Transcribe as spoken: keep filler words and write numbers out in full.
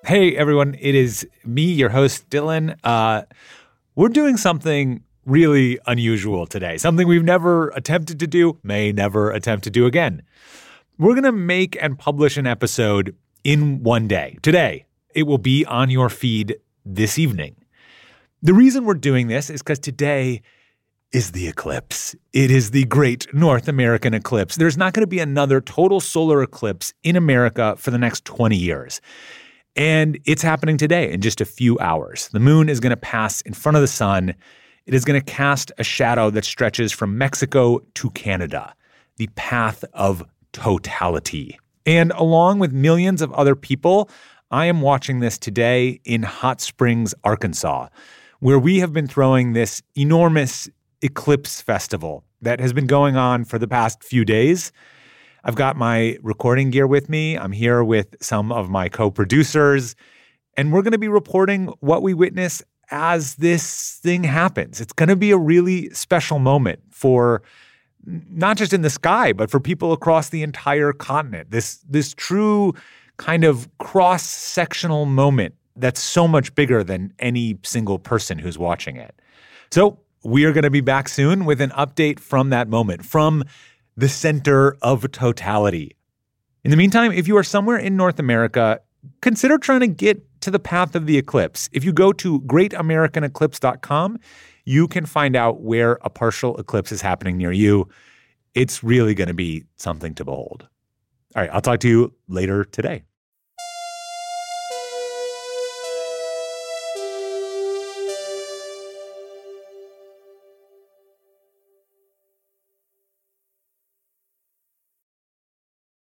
Hey, everyone. It is me, your host, Dylan. Uh, we're doing something really unusual today, something we've never attempted to do, may never attempt to do again. We're going to make and publish an episode in one day. Today, it will be on your feed this evening. The reason we're doing this is because today is the eclipse. It is the great North American eclipse. There's not going to be another total solar eclipse in America for the next twenty years. And it's happening today in just a few hours. The moon is going to pass in front of the sun. It is going to cast a shadow that stretches from Mexico to Canada, the path of totality. And along with millions of other people, I am watching this today in Hot Springs, Arkansas, where we have been throwing this enormous eclipse festival that has been going on for the past few days. I've got my recording gear with me. I'm here with some of my co-producers, and we're going to be reporting what we witness as this thing happens. It's going to be a really special moment for not just in the sky, but for people across the entire continent. This, this true kind of cross-sectional moment that's so much bigger than any single person who's watching it. So we are going to be back soon with an update from that moment, from the center of totality. In the meantime, if you are somewhere in North America, consider trying to get to the path of the eclipse. If you go to great american eclipse dot com, you can find out where a partial eclipse is happening near you. It's really going to be something to behold. All right, I'll talk to you later today.